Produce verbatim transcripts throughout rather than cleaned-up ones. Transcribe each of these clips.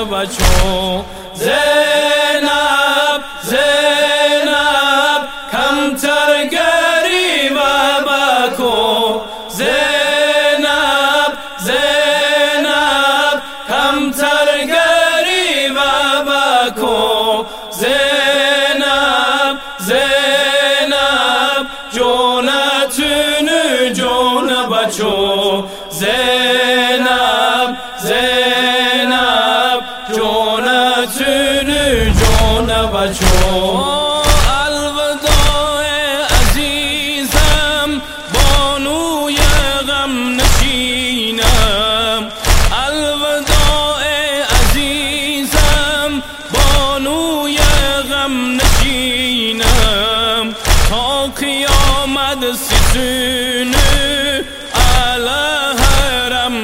بچو زینب زینب کمتر گریب بکو زینب زینب کمتر گریب بکو زینب زینب جونتونو جون بچو زینب زینب جونتونو جون بچو الوداع عزیزم بانوی غم نشینم الوداع عزیزم بانوی غم نشینم تا قیامت ستونه علی حرم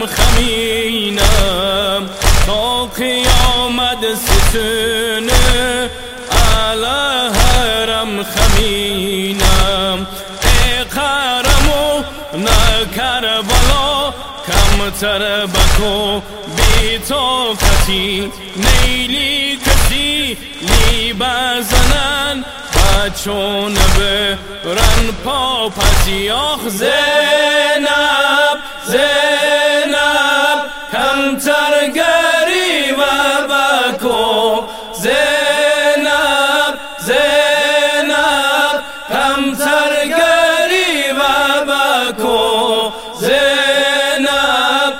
خمینم تا قیامت ستونه علی حرم خمینم ای قهرمو نه کربلا کمتر بکو بی طاقتی نیلی کسی لی بزنن بچون برن پاپتی آخ زینب زینب کمتر گریب بکو زینب زینب کمتر گریب بکو زینب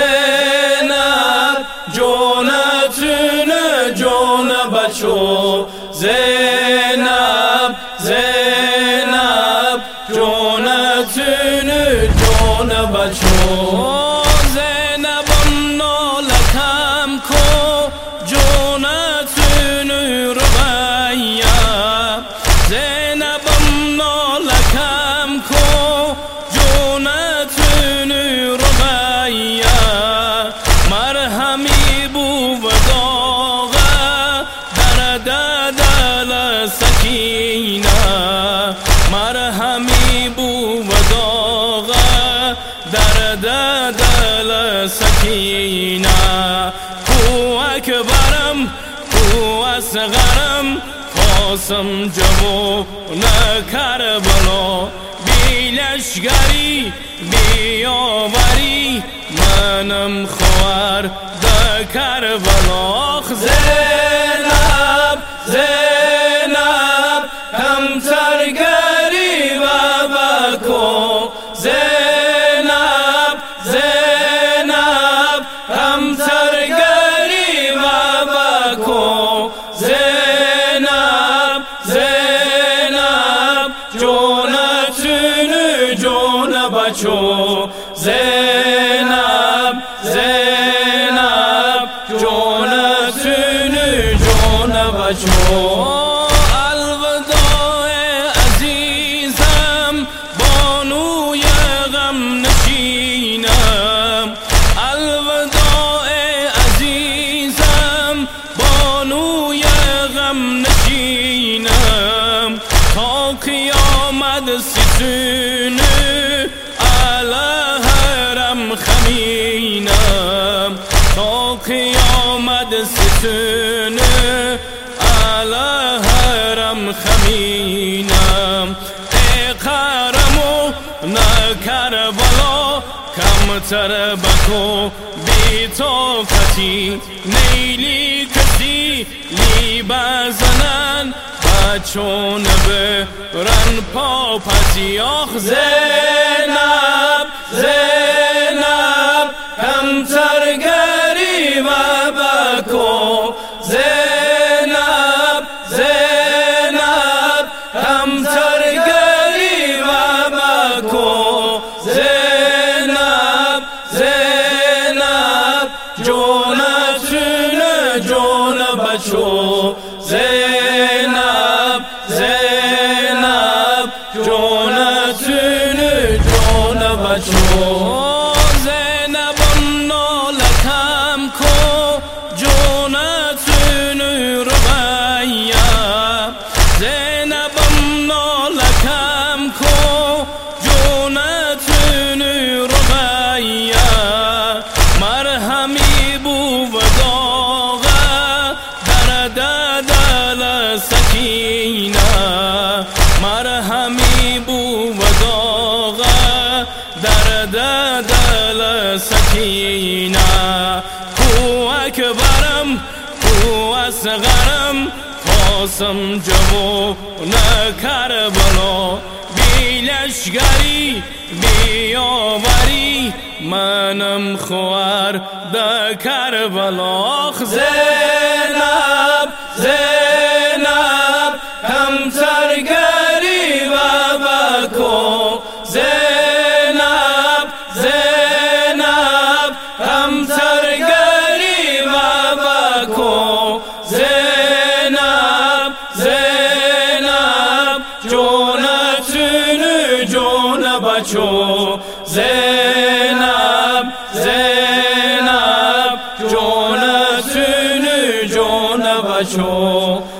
زینب جونتونو جون بچو زینب زینب جونتونو جون بچو زینبم نالکم کو جونتونو ربیا زینبم نالکم کو جونتونو ربیا مرهمی بو وداغه درد دل سکینه مرهمی بو وداغه درد دل سکینه کو اکبرم کو اصغرم قاسم جوون کربلا بی لشگری بی آوری منم خوار ده کربلا آخ زینب زینب کمتر گریب بکو زینب زینب کمتر گریب بکو زینب زینب جونتونو جون بچو زینب زینب جونتونو جون بچو الوداع عزیزم بانوی غم نشینم الوداع عزیزم بانوی غم نشینم تا قیامت ستونه علی حرم خمینم تا قیامت ستونه علی حرم خمینم ای قهرمو نه کربلا کمتر بکو بی طاقتی نیلی کسی لی بزنن بچون برن پاپتی آخ زینب زینب کمتر گریب بکو زینب زینب کمتر گریب بکو زینب زینب جونتونو جون بچو زینب زینب جونتونو جون بچو زینبم نالکم کو جونتونو ربیا زینبم نالکم کو جونتونو ربیا مرهمی بو وداغه اکبرم او اصغرم قاسم جوان کربلا بی لشگری بی آوری منم خوار در کربلا زینب زینب کمتر گری و بکو زینب زینب کمتر گری و بکو زینب زینب جونتونو جون بچو زینب زینب جونتونو جون بچو